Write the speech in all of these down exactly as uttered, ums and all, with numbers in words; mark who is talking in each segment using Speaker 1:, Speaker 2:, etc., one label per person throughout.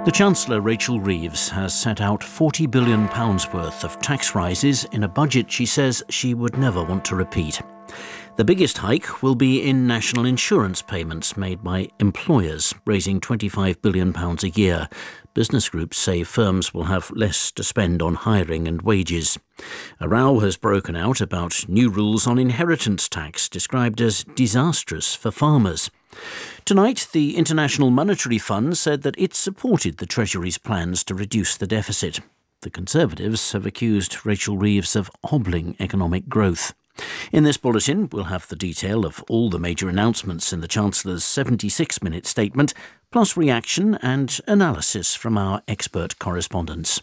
Speaker 1: The Chancellor, Rachel Reeves, has set out forty billion pounds worth of tax rises in a budget she says she would never want to repeat. The biggest hike will be in national insurance payments made by employers, raising twenty-five billion pounds a year. Business groups say firms will have less to spend on hiring and wages. A row has broken out about new rules on inheritance tax, described as disastrous for farmers. Tonight, the International Monetary Fund said that it supported the Treasury's plans to reduce the deficit. The Conservatives have accused Rachel Reeves of hobbling economic growth. In this bulletin, we'll have the detail of all the major announcements in the Chancellor's seventy-six minute statement, plus reaction and analysis from our expert correspondents.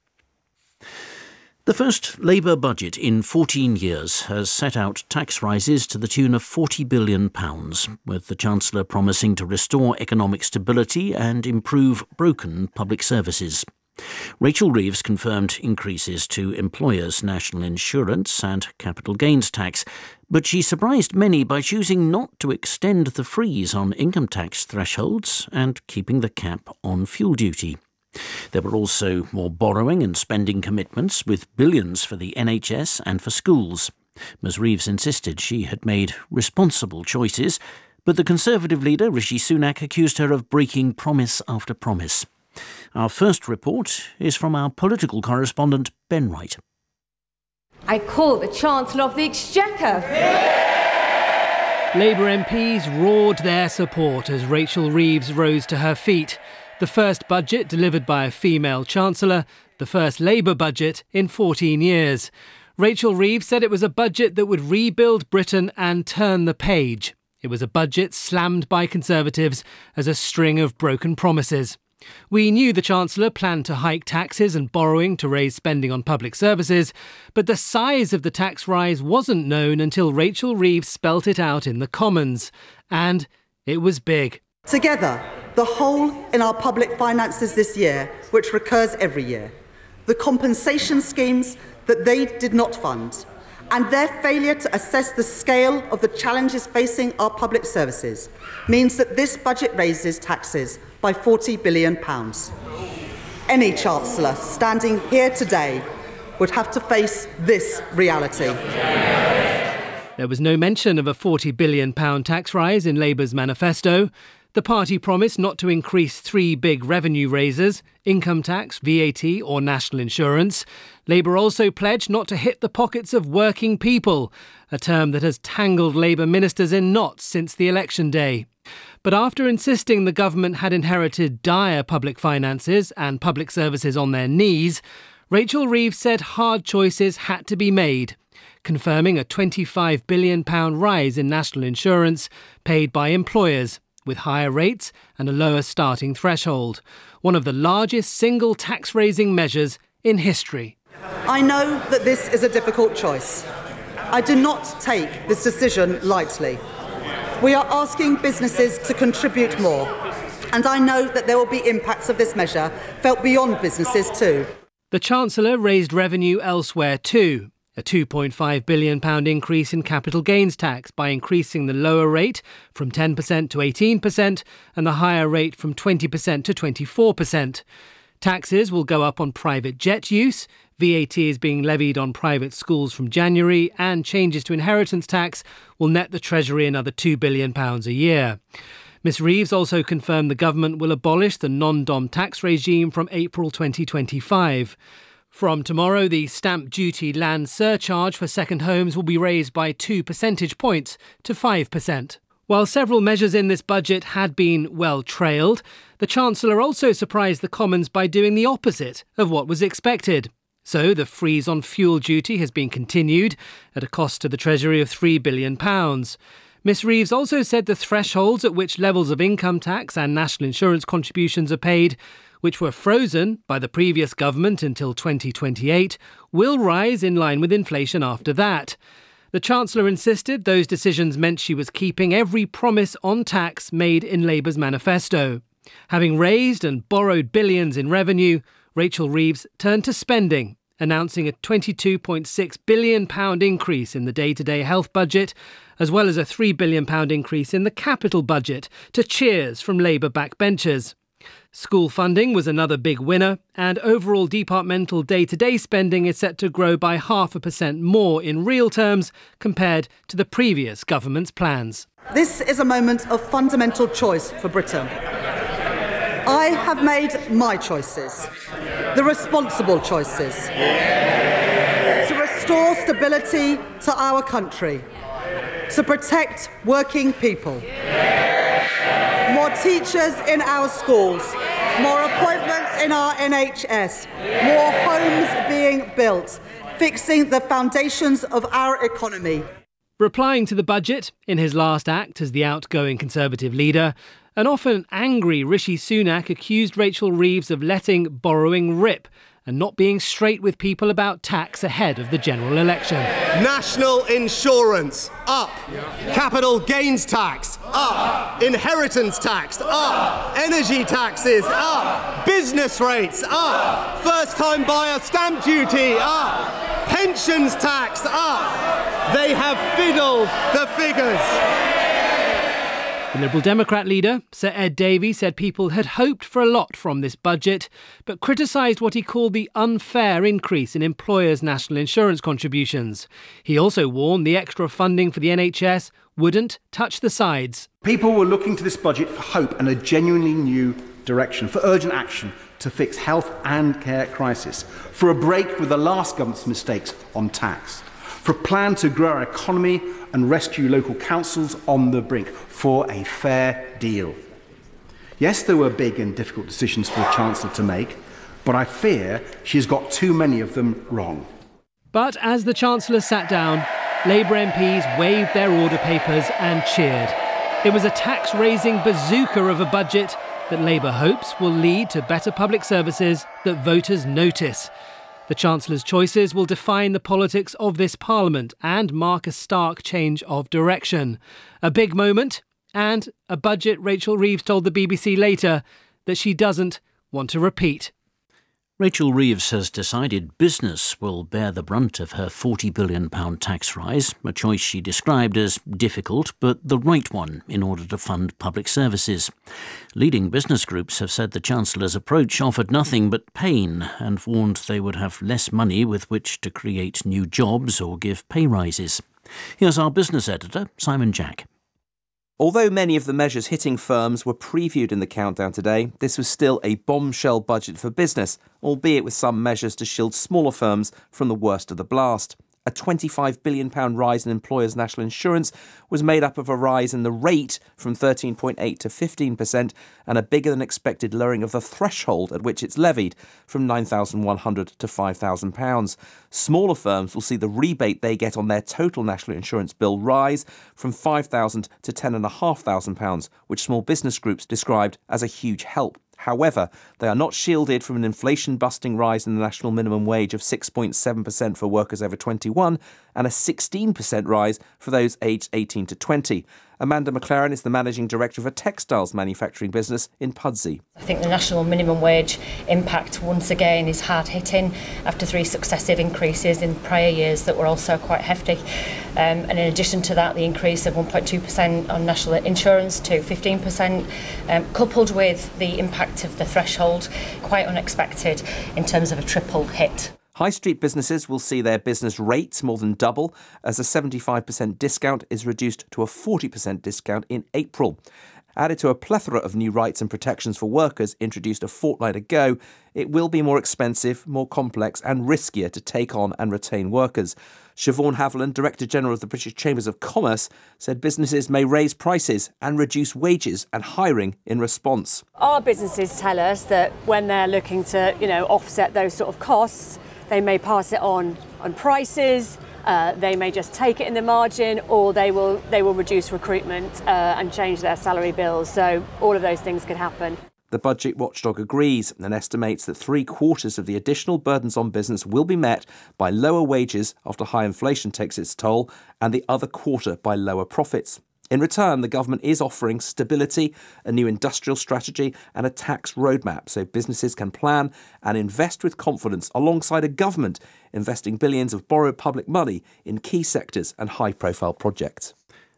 Speaker 1: The first Labour budget in fourteen years has set out tax rises to the tune of forty billion pounds, with the Chancellor promising to restore economic stability and improve broken public services. Rachel Reeves confirmed increases to employers' national insurance and capital gains tax, but she surprised many by choosing not to extend the freeze on income tax thresholds and keeping the cap on fuel duty. There were also more borrowing and spending commitments, with billions for the N H S and for schools. Ms Reeves insisted she had made responsible choices, but the Conservative leader, Rishi Sunak, accused her of breaking promise after promise. Our first report is from our political correspondent, Ben Wright.
Speaker 2: I call the Chancellor of the Exchequer.
Speaker 3: Labour M Ps roared their support as Rachel Reeves rose to her feet. The first budget delivered by a female Chancellor, the first Labour budget in fourteen years. Rachel Reeves said it was a budget that would rebuild Britain and turn the page. It was a budget slammed by Conservatives as a string of broken promises. We knew the Chancellor planned to hike taxes and borrowing to raise spending on public services, but the size of the tax rise wasn't known until Rachel Reeves spelt it out in the Commons. And it was big.
Speaker 4: Together, the hole in our public finances this year, which recurs every year, the compensation schemes that they did not fund, and their failure to assess the scale of the challenges facing our public services means that this budget raises taxes by forty billion pounds. Any Chancellor standing here today would have to face this reality.
Speaker 3: There was no mention of a forty billion pounds tax rise in Labour's manifesto. The party promised not to increase three big revenue raises: income tax, V A T or national insurance. Labour also pledged not to hit the pockets of working people, a term that has tangled Labour ministers in knots since the election day. But after insisting the government had inherited dire public finances and public services on their knees, Rachel Reeves said hard choices had to be made, confirming a twenty-five billion pounds rise in national insurance paid by employers, with higher rates and a lower starting threshold, one of the largest single tax-raising measures in history.
Speaker 4: I know that this is a difficult choice. I do not take this decision lightly. We are asking businesses to contribute more, and I know that there will be impacts of this measure felt beyond businesses too.
Speaker 3: The Chancellor raised revenue elsewhere too. A two point five billion pounds increase in capital gains tax by increasing the lower rate from ten percent to eighteen percent and the higher rate from twenty percent to twenty-four percent. Taxes will go up on private jet use, V A T is being levied on private schools from January, and changes to inheritance tax will net the Treasury another two billion pounds a year. Miss Reeves also confirmed the government will abolish the non-dom tax regime from April twenty twenty-five. From tomorrow, the stamp duty land surcharge for second homes will be raised by two percentage points to five percent. While several measures in this budget had been well trailed, the Chancellor also surprised the Commons by doing the opposite of what was expected. So the freeze on fuel duty has been continued at a cost to the Treasury of three billion pounds. Miss Reeves also said the thresholds at which levels of income tax and national insurance contributions are paid, which were frozen by the previous government until twenty twenty-eight, will rise in line with inflation after that. The Chancellor insisted those decisions meant she was keeping every promise on tax made in Labour's manifesto. Having raised and borrowed billions in revenue, Rachel Reeves turned to spending, announcing a twenty-two point six billion pounds increase in the day-to-day health budget, as well as a three billion pounds increase in the capital budget, to cheers from Labour backbenchers. School funding was another big winner, and overall departmental day-to-day spending is set to grow by half a percent more in real terms compared to the previous government's plans.
Speaker 4: This is a moment of fundamental choice for Britain. I have made my choices, the responsible choices, to restore stability to our country, to protect working people. More teachers in our schools, more appointments in our N H S, more homes being built, fixing the foundations of our economy.
Speaker 3: Replying to the budget in his last act as the outgoing Conservative leader, an often angry Rishi Sunak accused Rachel Reeves of letting borrowing rip and not being straight with people about tax ahead of the general election.
Speaker 5: National insurance, up. Capital gains tax, up. Inheritance tax, up. Energy taxes, up. Business rates, up. First-time buyer stamp duty, up. Pensions tax, up. They have fiddled the figures.
Speaker 3: The Liberal Democrat leader, Sir Ed Davey, said people had hoped for a lot from this budget, but criticised what he called the unfair increase in employers' national insurance contributions. He also warned the extra funding for the N H S wouldn't touch the sides.
Speaker 6: People were looking to this budget for hope and a genuinely new direction, for urgent action to fix health and care crisis, for a break with the last government's mistakes on tax, for a plan to grow our economy and rescue local councils on the brink, for a fair deal. Yes, there were big and difficult decisions for the Chancellor to make, but I fear she's got too many of them wrong.
Speaker 3: But as the Chancellor sat down, Labour M Ps waved their order papers and cheered. It was a tax-raising bazooka of a budget that Labour hopes will lead to better public services that voters notice. The Chancellor's choices will define the politics of this Parliament and mark a stark change of direction. A big moment and a budget Rachel Reeves told the B B C later that she doesn't want to repeat.
Speaker 1: Rachel Reeves has decided business will bear the brunt of her forty billion pounds tax rise, a choice she described as difficult but the right one in order to fund public services. Leading business groups have said the Chancellor's approach offered nothing but pain and warned they would have less money with which to create new jobs or give pay rises. Here's our business editor, Simon Jack.
Speaker 7: Although many of the measures hitting firms were previewed in the countdown today, this was still a bombshell budget for business, albeit with some measures to shield smaller firms from the worst of the blast. A twenty-five billion pounds rise in employers' national insurance was made up of a rise in the rate from thirteen point eight to fifteen percent and a bigger than expected lowering of the threshold at which it's levied from nine thousand one hundred pounds to five thousand pounds. Smaller firms will see the rebate they get on their total national insurance bill rise from five thousand pounds to ten thousand five hundred pounds, which small business groups described as a huge help. However, they are not shielded from an inflation-busting rise in the national minimum wage of six point seven percent for workers over twenty-one and a sixteen percent rise for those aged eighteen to twenty. Amanda McLaren is the managing director of a textiles manufacturing business in Pudsey.
Speaker 8: I think the national minimum wage impact once again is hard hitting after three successive increases in prior years that were also quite hefty. Um, and in addition to that, the increase of one point two percent on national insurance to fifteen percent, um, coupled with the impact of the threshold, quite unexpected in terms of a triple hit.
Speaker 7: High street businesses will see their business rates more than double as a seventy-five percent discount is reduced to a forty percent discount in April. Added to a plethora of new rights and protections for workers introduced a fortnight ago, it will be more expensive, more complex and riskier to take on and retain workers. Siobhan Haviland, Director General of the British Chambers of Commerce, said businesses may raise prices and reduce wages and hiring in response.
Speaker 9: Our businesses tell us that when they're looking to, you know, offset those sort of costs, they may pass it on on prices, uh, they may just take it in the margin, or they will they will reduce recruitment uh, and change their salary bills. So all of those things could happen.
Speaker 7: The budget watchdog agrees and estimates that three quarters of the additional burdens on business will be met by lower wages after high inflation takes its toll, and the other quarter by lower profits. In return, the government is offering stability, a new industrial strategy and a tax roadmap so businesses can plan and invest with confidence alongside a government investing billions of borrowed public money in key sectors and high-profile projects.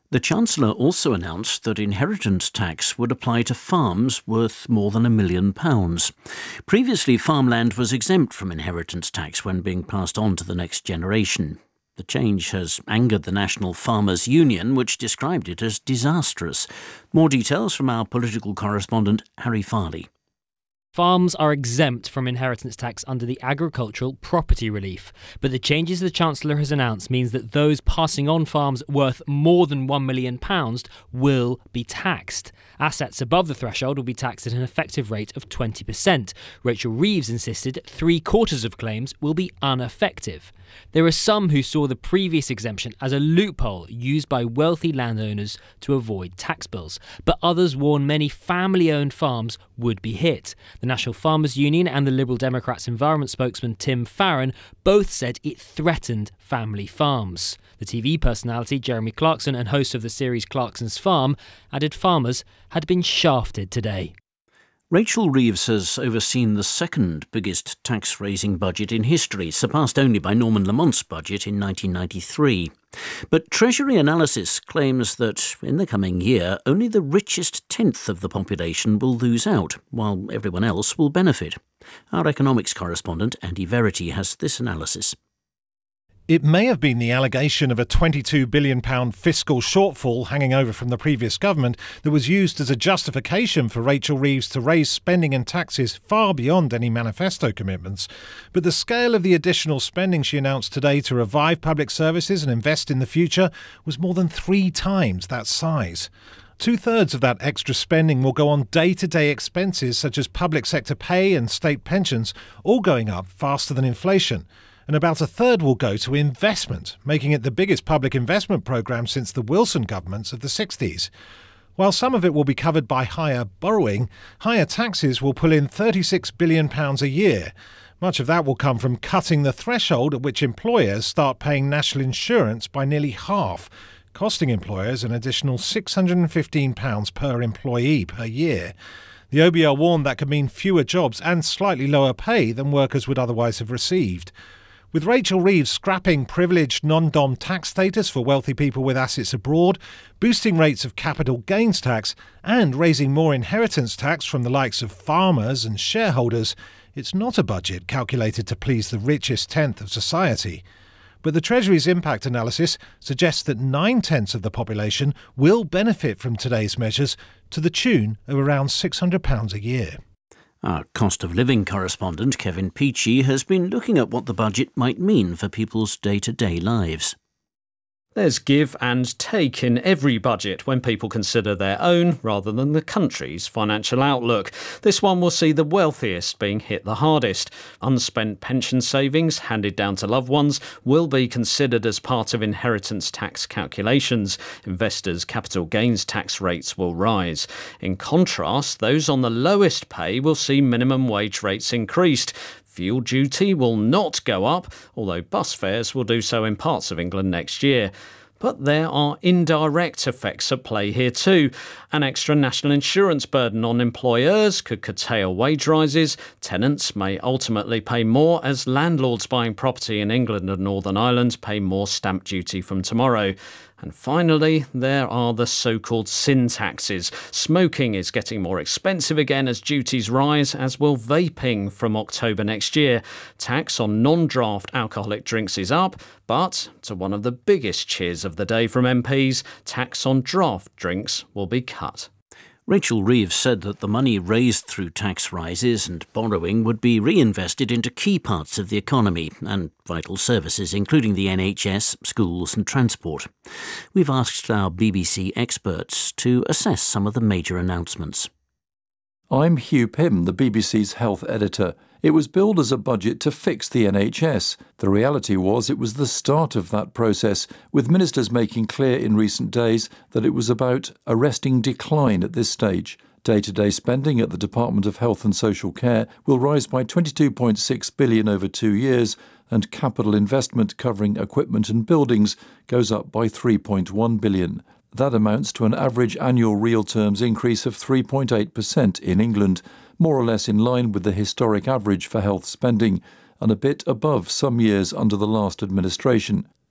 Speaker 1: The Chancellor also announced that inheritance tax would apply to farms worth more than a million pounds. Previously, farmland was exempt from inheritance tax when being passed on to the next generation. The change has angered the National Farmers Union, which described it as disastrous. More details from our political correspondent, Harry Farley.
Speaker 10: Farms are exempt from inheritance tax under the agricultural property relief, but the changes the Chancellor has announced means that those passing on farms worth more than one million pounds will be taxed. Assets above the threshold will be taxed at an effective rate of twenty percent. Rachel Reeves insisted three quarters of claims will be ineffective. There are some who saw the previous exemption as a loophole used by wealthy landowners to avoid tax bills, but others warn many family-owned farms would be hit. The National Farmers Union and the Liberal Democrats environment spokesman Tim Farron both said it threatened family farms. The T V personality Jeremy Clarkson and host of the series Clarkson's Farm added farmers had been shafted today.
Speaker 1: Rachel Reeves has overseen the second biggest tax-raising budget in history, surpassed only by Norman Lamont's budget in nineteen ninety-three. But Treasury Analysis claims that in the coming year, only the richest tenth of the population will lose out, while everyone else will benefit. Our economics correspondent, Andy Verity, has this analysis.
Speaker 11: It may have been the allegation of a twenty-two billion pounds fiscal shortfall hanging over from the previous government that was used as a justification for Rachel Reeves to raise spending and taxes far beyond any manifesto commitments. But the scale of the additional spending she announced today to revive public services and invest in the future was more than three times that size. Two-thirds of that extra spending will go on day-to-day expenses such as public sector pay and state pensions, all going up faster than inflation. And about a third will go to investment, making it the biggest public investment programme since the Wilson governments of the sixties. While some of it will be covered by higher borrowing, higher taxes will pull in thirty-six billion pounds a year. Much of that will come from cutting the threshold at which employers start paying national insurance by nearly half, costing employers an additional six hundred fifteen pounds per employee per year. The O B L warned that could mean fewer jobs and slightly lower pay than workers would otherwise have received. With Rachel Reeves scrapping privileged non-dom tax status for wealthy people with assets abroad, boosting rates of capital gains tax, and raising more inheritance tax from the likes of farmers and shareholders, it's not a budget calculated to please the richest tenth of society. But the Treasury's impact analysis suggests that nine-tenths of the population will benefit from today's measures to the tune of around six hundred pounds a year.
Speaker 1: Our cost of living correspondent, Kevin Peachy, has been looking at what the budget might mean for people's day-to-day lives.
Speaker 12: There's give and take in every budget when people consider their own rather than the country's financial outlook. This one will see the wealthiest being hit the hardest. Unspent pension savings handed down to loved ones will be considered as part of inheritance tax calculations. Investors' capital gains tax rates will rise. In contrast, those on the lowest pay will see minimum wage rates increased. Fuel duty will not go up, although bus fares will do so in parts of England next year. But there are indirect effects at play here too. An extra national insurance burden on employers could curtail wage rises. Tenants may ultimately pay more as landlords buying property in England and Northern Ireland pay more stamp duty from tomorrow. And finally, there are the so-called sin taxes. Smoking is getting more expensive again as duties rise, as will vaping from October next year. Tax on non-draft alcoholic drinks is up, but, to one of the biggest cheers of the day from M Ps, tax on draft drinks will be cut.
Speaker 1: Rachel Reeves said that the money raised through tax rises and borrowing would be reinvested into key parts of the economy and vital services, including the N H S, schools and transport. We've asked our B B C experts to assess some of the major announcements.
Speaker 13: I'm Hugh Pym, the B B C's health editor. It was billed as a budget to fix the N H S. The reality was it was the start of that process, with ministers making clear in recent days that it was about arresting decline at this stage. Day-to-day spending at the Department of Health and Social Care will rise by twenty-two point six billion pounds over two years, and capital investment covering equipment and buildings goes up by three point one billion pounds. That amounts to an average annual real terms increase of three point eight percent in England, more or less in line with the historic average for health spending, and a bit above some years under the last administration.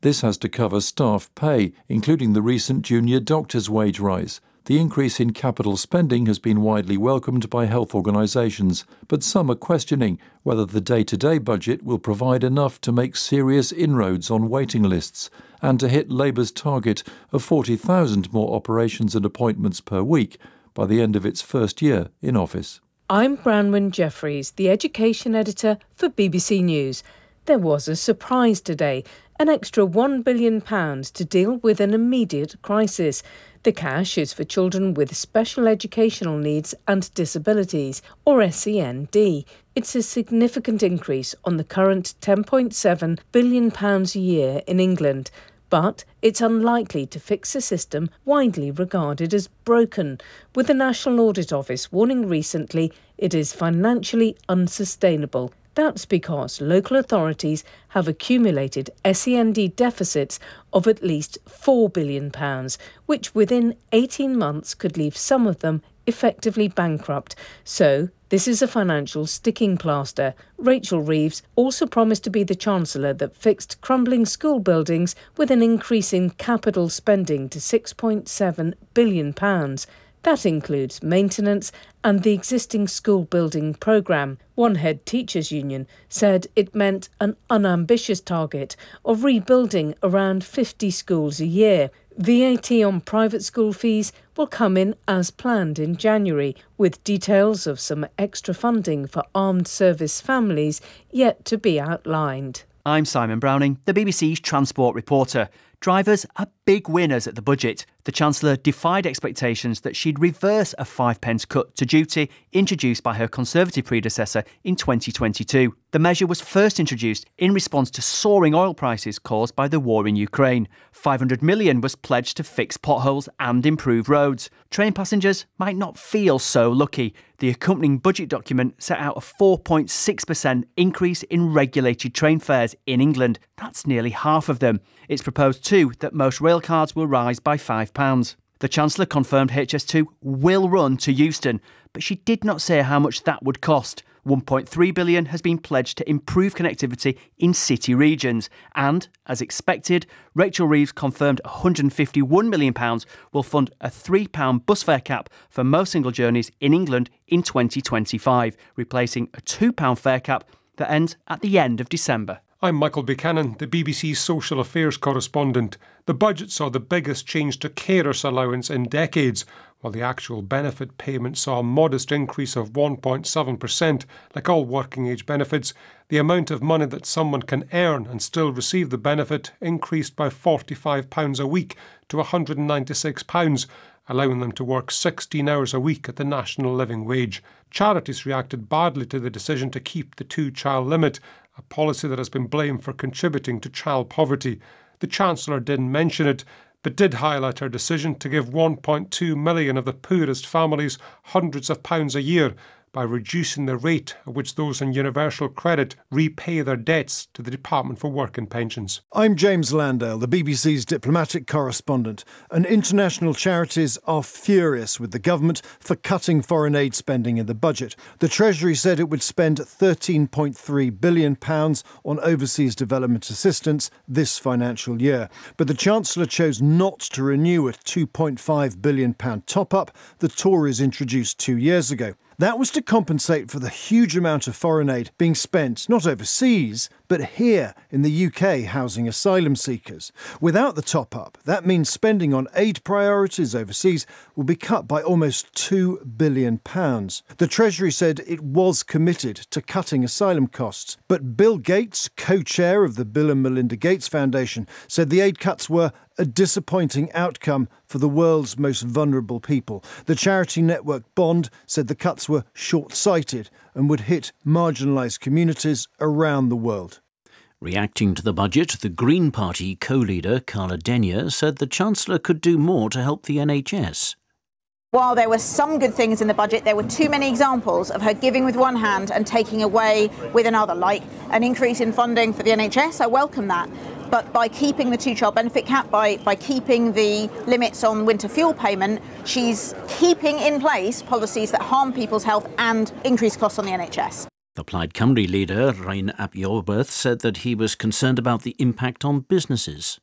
Speaker 13: This has to cover staff pay, including the recent junior doctors' wage rise. The increase in capital spending has been widely welcomed by health organisations, but some are questioning whether the day-to-day budget will provide enough to make serious inroads on waiting lists and to hit Labour's target of forty thousand more operations and appointments per week by the end of its first year in office.
Speaker 14: I'm Branwen Jeffries, the education editor for B B C News. There was a surprise today, an extra one billion pounds to deal with an immediate crisis. The cash is for children with special educational needs and disabilities, or S E N D. It's a significant increase on the current ten point seven billion pounds a year in England. But it's unlikely to fix a system widely regarded as broken, with the National Audit Office warning recently it is financially unsustainable. That's because local authorities have accumulated S E N D deficits of at least four billion pounds, which within eighteen months could leave some of them effectively bankrupt. So this is a financial sticking plaster. Rachel Reeves also promised to be the Chancellor that fixed crumbling school buildings with an increase in capital spending to six point seven billion pounds. That includes maintenance and the existing school building programme. One head teachers' union said it meant an unambitious target of rebuilding around fifty schools a year. V A T on private school fees will come in as planned in January, with details of some extra funding for armed service families yet to be outlined.
Speaker 15: I'm Simon Browning, the B B C's transport reporter. Drivers are big winners at the budget. The Chancellor defied expectations that she'd reverse a five pence cut to duty introduced by her Conservative predecessor in twenty twenty-two. The measure was first introduced in response to soaring oil prices caused by the war in Ukraine. five hundred million was pledged to fix potholes and improve roads. Train passengers might not feel so lucky. The accompanying budget document set out a four point six percent increase in regulated train fares in England. That's nearly half of them. It's proposed too that most rail cards will rise by five pounds. The Chancellor confirmed H S two will run to Euston, but she did not say how much that would cost. one point three billion pounds has been pledged to improve connectivity in city regions. And, as expected, Rachel Reeves confirmed one hundred fifty-one million pounds will fund a three pounds bus fare cap for most single journeys in England in twenty twenty-five, replacing a two pounds fare cap that ends at the end of December.
Speaker 16: I'm Michael Buchanan, the B B C's social affairs correspondent. The budget saw the biggest change to carers allowance in decades, while the actual benefit payment saw a modest increase of one point seven percent. Like all working age benefits, the amount of money that someone can earn and still receive the benefit increased by forty-five pounds a week to one hundred ninety-six pounds, allowing them to work sixteen hours a week at the national living wage. Charities reacted badly to the decision to keep the two-child limit, a policy that has been blamed for contributing to child poverty. The Chancellor didn't mention it, but did highlight her decision to give one point two million of the poorest families hundreds of pounds a year by reducing the rate at which those on universal credit repay their debts to the Department for Work and Pensions.
Speaker 17: I'm James Landale, the B B C's diplomatic correspondent, and international charities are furious with the government for cutting foreign aid spending in the budget. The Treasury said it would spend thirteen point three billion pounds on overseas development assistance this financial year. But the Chancellor chose not to renew a two point five billion pounds top-up the Tories introduced two years ago. That was to compensate for the huge amount of foreign aid being spent not overseas, but here in the U K housing asylum seekers. Without the top-up, that means spending on aid priorities overseas will be cut by almost two billion pounds. The Treasury said it was committed to cutting asylum costs, but Bill Gates, co-chair of the Bill and Melinda Gates Foundation, said the aid cuts were a disappointing outcome for the world's most vulnerable people. The charity network Bond said the cuts were short-sighted and would hit marginalised communities around the world.
Speaker 1: Reacting to the budget, the Green Party co-leader Carla Denyer said the Chancellor could do more to help the N H S.
Speaker 18: While there were some good things in the budget, there were too many examples of her giving with one hand and taking away with another, like an increase in funding for the N H S. I welcome that. But by keeping the two-child benefit cap, by, by keeping the limits on winter fuel payment, she's keeping in place policies that harm people's health and increase costs on the N H S.
Speaker 1: The Plaid Cymru leader, Rhain ap Iorwerth, said that he was concerned about the impact on businesses.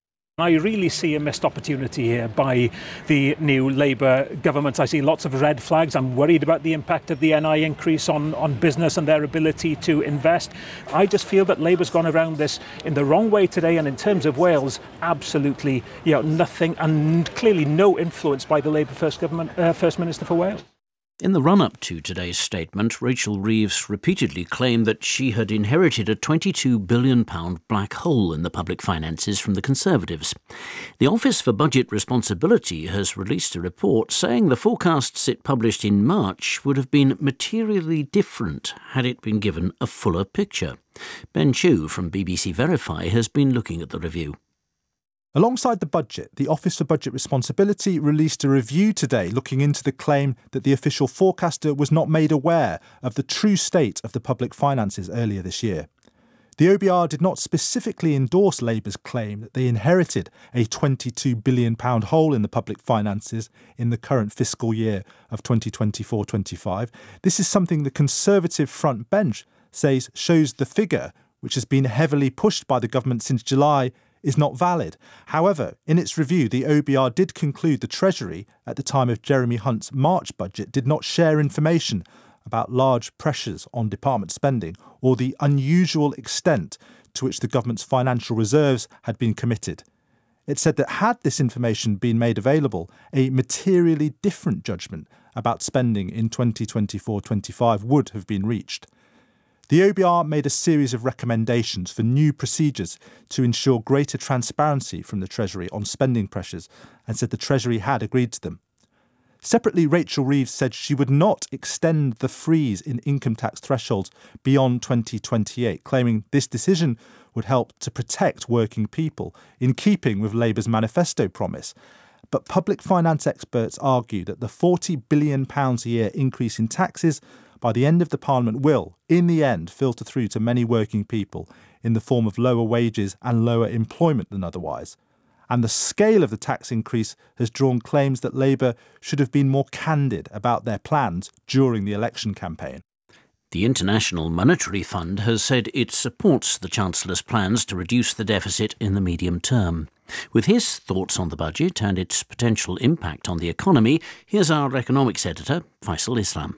Speaker 19: I really see a missed opportunity here by the new Labour government. I see lots of red flags. I'm worried about the impact of the N I increase on, on business and their ability to invest. I just feel that Labour's gone around this in the wrong way today, and in terms of Wales, absolutely you know, nothing and clearly no influence by the Labour First, government, uh, First Minister for Wales.
Speaker 1: In the run-up to today's statement, Rachel Reeves repeatedly claimed that she had inherited a twenty-two billion pounds black hole in the public finances from the Conservatives. The Office for Budget Responsibility has released a report saying the forecasts it published in March would have been materially different had it been given a fuller picture. Ben Chew from B B C Verify has been looking at the review.
Speaker 20: Alongside the budget, the Office for Budget Responsibility released a review today looking into the claim that the official forecaster was not made aware of the true state of the public finances earlier this year. The O B R did not specifically endorse Labour's claim that they inherited a twenty-two billion pounds hole in the public finances in the current fiscal year of twenty twenty-four twenty-five. This is something the Conservative front bench says shows the figure, which has been heavily pushed by the government since July, is not valid. However, in its review, the O B R did conclude the Treasury, at the time of Jeremy Hunt's March budget, did not share information about large pressures on department spending or the unusual extent to which the government's financial reserves had been committed. It said that had this information been made available, a materially different judgment about spending in twenty twenty-four twenty-five would have been reached. The O B R made a series of recommendations for new procedures to ensure greater transparency from the Treasury on spending pressures and said the Treasury had agreed to them. Separately, Rachel Reeves said she would not extend the freeze in income tax thresholds beyond twenty twenty-eight, claiming this decision would help to protect working people, in keeping with Labour's manifesto promise. But public finance experts argue that the forty billion pounds a year increase in taxes by the end of the Parliament will, in the end, filter through to many working people in the form of lower wages and lower employment than otherwise. And the scale of the tax increase has drawn claims that Labour should have been more candid about their plans during the election campaign.
Speaker 1: The International Monetary Fund has said it supports the Chancellor's plans to reduce the deficit in the medium term. With his thoughts on the budget and its potential impact on the economy, here's our economics editor, Faisal Islam.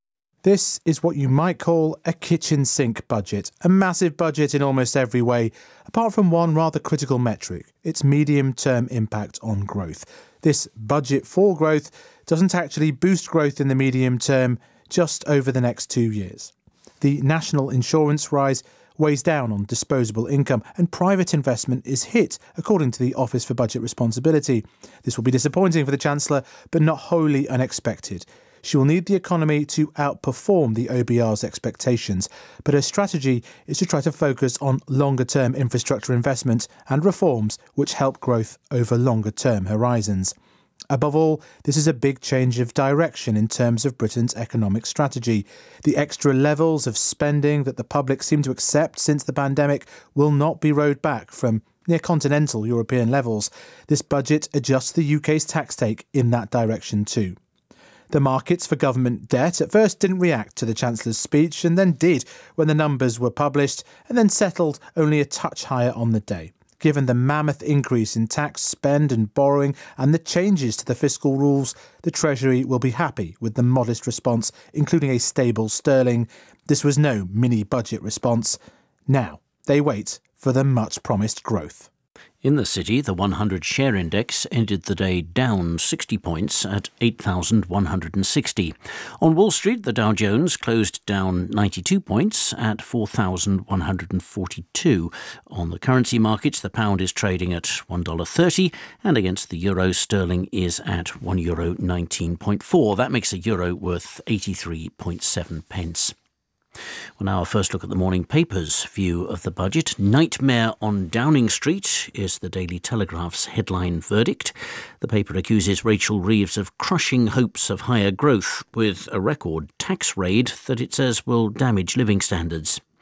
Speaker 21: This is what you might call a kitchen sink budget, a massive budget in almost every way, apart from one rather critical metric, its medium-term impact on growth. This budget for growth doesn't actually boost growth in the medium term, just over the next two years. The national insurance rise weighs down on disposable income and private investment is hit, according to the Office for Budget Responsibility. This will be disappointing for the Chancellor, but not wholly unexpected. She will need the economy to outperform the O B R's expectations, but her strategy is to try to focus on longer-term infrastructure investment and reforms which help growth over longer-term horizons. Above all, this is a big change of direction in terms of Britain's economic strategy. The extra levels of spending that the public seem to accept since the pandemic will not be rowed back from near continental European levels. This budget adjusts the U K's tax take in that direction too. The markets for government debt at first didn't react to the Chancellor's speech and then did when the numbers were published and then settled only a touch higher on the day. Given the mammoth increase in tax spend and borrowing and the changes to the fiscal rules, the Treasury will be happy with the modest response, including a stable sterling. This was no mini-budget response. Now they wait for the much-promised growth.
Speaker 1: In the city, the one hundred share index ended the day down sixty points at eight thousand one hundred sixty. On Wall Street, the Dow Jones closed down ninety-two points at four thousand one hundred forty-two. On the currency markets, the pound is trading at one dollar thirty, and against the euro, sterling is at one euro nineteen point four. That makes a euro worth eighty-three point seven pence. Well, now our first look at the morning paper's view of the budget. Nightmare on Downing Street is the Daily Telegraph's headline verdict. The paper accuses Rachel Reeves of crushing hopes of higher growth with a record tax raid that it says will damage living standards.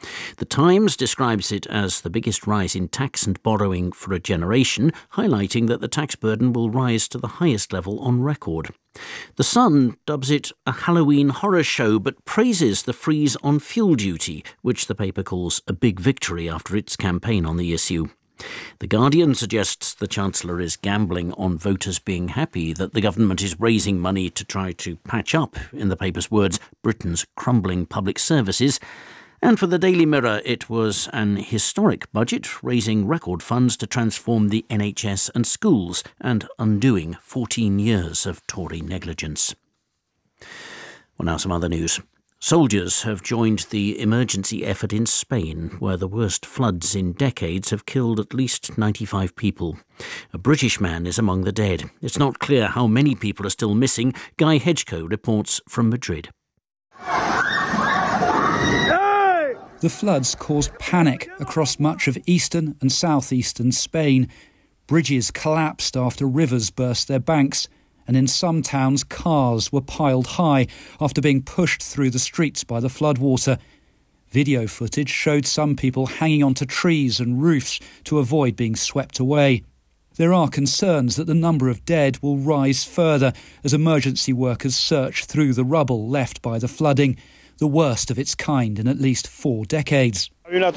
Speaker 1: The Times describes it as the biggest rise in tax and borrowing for a generation, highlighting that the tax burden will rise to the highest level on record. The Sun dubs it a Halloween horror show, but praises the freeze on fuel duty, which the paper calls a big victory after its campaign on the issue. The Guardian suggests the Chancellor is gambling on voters being happy that the government is raising money to try to patch up, in the paper's words, Britain's crumbling public services. And for the Daily Mirror, it was an historic budget, raising record funds to transform the N H S and schools and undoing fourteen years of Tory negligence. Well, now some other news. Soldiers have joined the emergency effort in Spain, where the worst floods in decades have killed at least ninety-five people. A British man is among the dead. It's not clear how many people are still missing. Guy Hedgecoe reports from Madrid.
Speaker 2: The floods caused panic across much of eastern and southeastern Spain. Bridges collapsed after rivers burst their banks, and in some towns cars were piled high after being pushed through the streets by the floodwater. Video footage showed some people hanging onto trees and roofs to avoid being swept away. There are concerns that the number of dead will rise further as emergency workers search through the rubble left by the flooding, the worst of its kind in at least four decades.
Speaker 22: A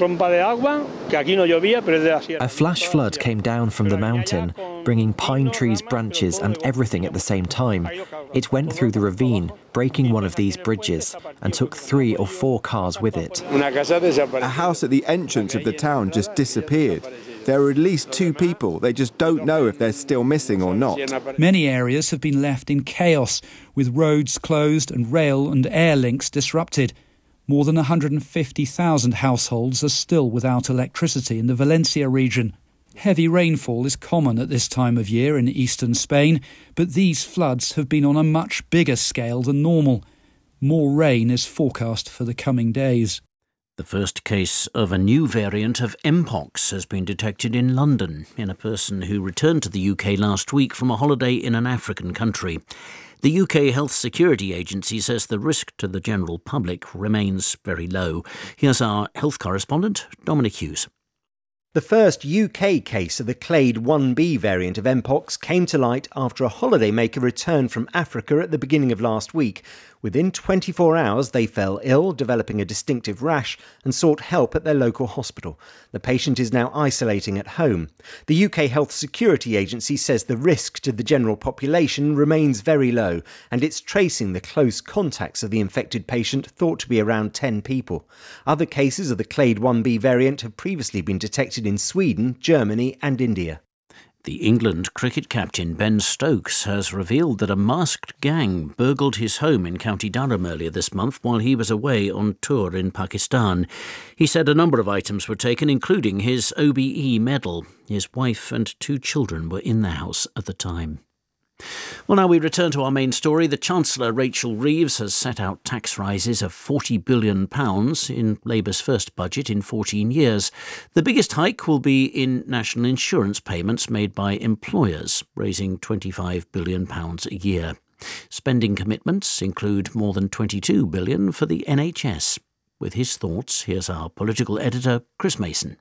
Speaker 22: flash flood came down from the mountain, bringing pine trees, branches and everything at the same time. It went through the ravine, breaking one of these bridges, and took three or four cars with it.
Speaker 23: A house at the entrance of the town just disappeared. There are at least two people. They just don't know if they're still missing or not.
Speaker 2: Many areas have been left in chaos, with roads closed and rail and air links disrupted. More than one hundred fifty thousand households are still without electricity in the Valencia region. Heavy rainfall is common at this time of year in eastern Spain, but these floods have been on a much bigger scale than normal. More rain is forecast for the coming days.
Speaker 1: The first case of a new variant of Mpox has been detected in London in a person who returned to the U K last week from a holiday in an African country. The U K Health Security Agency says the risk to the general public remains very low. Here's our health correspondent, Dominic Hughes.
Speaker 24: The first U K case of the Clade one B variant of Mpox came to light after a holidaymaker returned from Africa at the beginning of last week. Within twenty-four hours, they fell ill, developing a distinctive rash, and sought help at their local hospital. The patient is now isolating at home. The U K Health Security Agency says the risk to the general population remains very low, and it's tracing the close contacts of the infected patient, thought to be around ten people. Other cases of the Clade one B variant have previously been detected in Sweden, Germany and India.
Speaker 1: The England cricket captain Ben Stokes has revealed that a masked gang burgled his home in County Durham earlier this month while he was away on tour in Pakistan. He said a number of items were taken, including his O B E medal. His wife and two children were in the house at the time. Well, now we return to our main story. The Chancellor, Rachel Reeves, has set out tax rises of forty billion pounds in Labour's first budget in fourteen years. The biggest hike will be in national insurance payments made by employers, raising twenty-five billion pounds a year. Spending commitments include more than twenty-two billion pounds for the N H S. With his thoughts, here's our political editor, Chris Mason.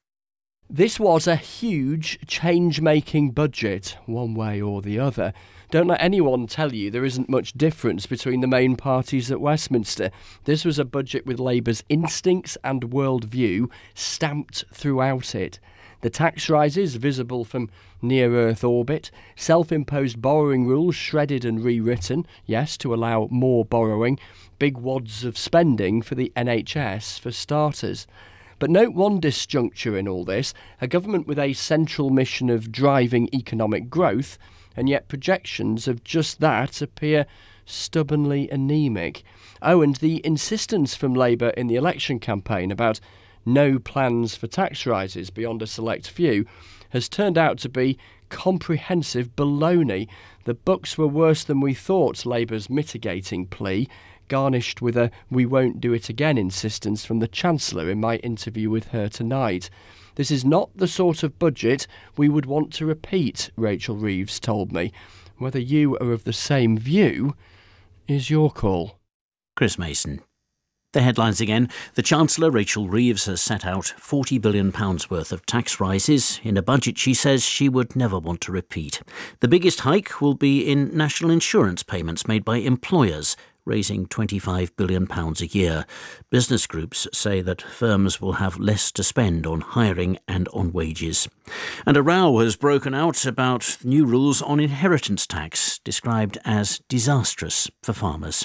Speaker 25: This was a huge change-making budget, one way or the other. Don't let anyone tell you there isn't much difference between the main parties at Westminster. This was a budget with Labour's instincts and worldview stamped throughout it. The tax rises visible from near-Earth orbit, self-imposed borrowing rules shredded and rewritten, yes, to allow more borrowing, big wads of spending for the N H S for starters. But note one disjuncture in all this, a government with a central mission of driving economic growth, and yet projections of just that appear stubbornly anaemic. Oh, and the insistence from Labour in the election campaign about no plans for tax rises beyond a select few has turned out to be comprehensive baloney. The books were worse than we thought, Labour's mitigating plea, garnished with a "we won't do it again" insistence from the Chancellor in my interview with her tonight. This is not the sort of budget we would want to repeat, Rachel Reeves told me. Whether you are of the same view is your call.
Speaker 1: Chris Mason. The headlines again. The Chancellor, Rachel Reeves, has set out forty billion pounds worth of tax rises in a budget she says she would never want to repeat. The biggest hike will be in national insurance payments made by employers, raising twenty-five billion pounds a year. Business groups say that firms will have less to spend on hiring and on wages. And a row has broken out about new rules on inheritance tax, described as disastrous for farmers.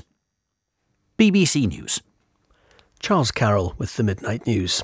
Speaker 1: B B C News.
Speaker 3: Charles Carroll with the Midnight News.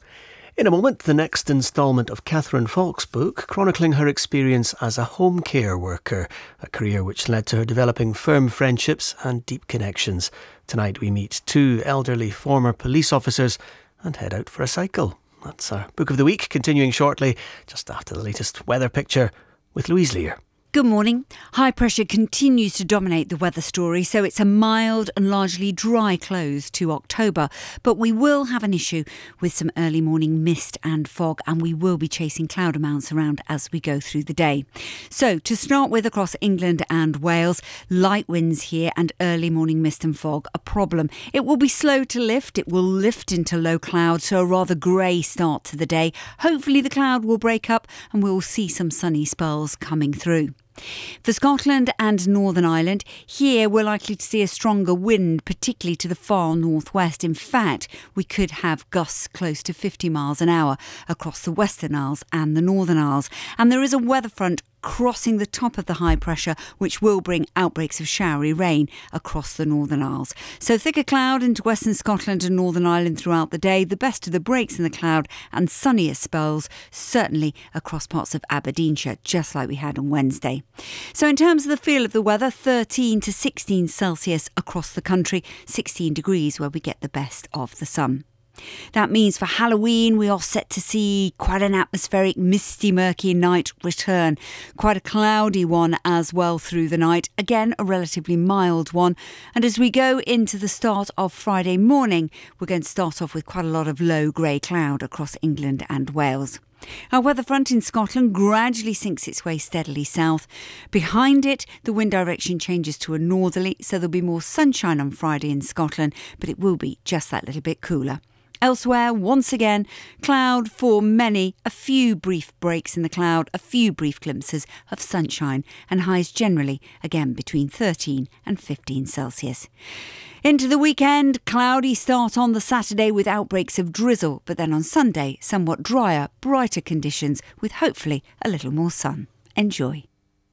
Speaker 3: In a moment, the next instalment of Catherine Falk's book, chronicling her experience as a home care worker, a career which led to her developing firm friendships and deep connections. Tonight we meet two elderly former police officers and head out for a cycle. That's our Book of the Week, continuing shortly, just after the latest weather picture with Louise Lear.
Speaker 4: Good morning. High pressure continues to dominate the weather story, so it's a mild and largely dry close to October. But we will have an issue with some early morning mist and fog, and we will be chasing cloud amounts around as we go through the day. So to start with, across England and Wales, light winds here and early morning mist and fog, a problem. It will be slow to lift. It will lift into low cloud, so a rather grey start to the day. Hopefully the cloud will break up and we'll see some sunny spells coming through. For Scotland and Northern Ireland, here we're likely to see a stronger wind, particularly to the far northwest. In fact, we could have gusts close to fifty miles an hour across the Western Isles and the Northern Isles. And there is a weather front crossing the top of the high pressure, which will bring outbreaks of showery rain across the Northern Isles. So thicker cloud into Western Scotland and Northern Ireland throughout the day. The best of the breaks in the cloud and sunnier spells, certainly across parts of Aberdeenshire, just like we had on Wednesday. So in terms of the feel of the weather, thirteen to sixteen Celsius across the country, sixteen degrees where we get the best of the sun. That means for Halloween we are set to see quite an atmospheric, misty, murky night return. Quite a cloudy one as well through the night. Again, a relatively mild one. And as we go into the start of Friday morning, we're going to start off with quite a lot of low grey cloud across England and Wales. Our weather front in Scotland gradually sinks its way steadily south. Behind it, the wind direction changes to a northerly, so there'll be more sunshine on Friday in Scotland, but it will be just that little bit cooler. Elsewhere, once again, cloud for many, a few brief breaks in the cloud, a few brief glimpses of sunshine, and highs generally, again, between thirteen and fifteen Celsius. Into the weekend, cloudy start on the Saturday with outbreaks of drizzle, but then on Sunday, somewhat drier, brighter conditions with hopefully a little more sun. Enjoy.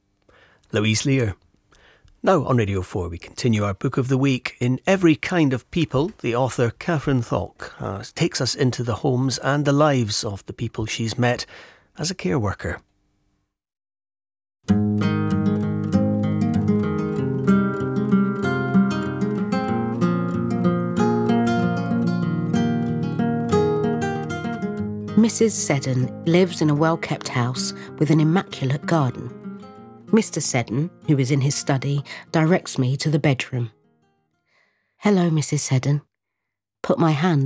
Speaker 3: Louise Lear. Now on Radio four we continue our Book of the Week. In Every Kind of People, the author Catherine Falk uh, takes us into the homes and the lives of the people she's met as a care worker.
Speaker 5: Missus Seddon lives in a well-kept house with an immaculate garden. Mister Seddon, who is in his study, directs me to the bedroom. "Hello, Missus Seddon." Put my hand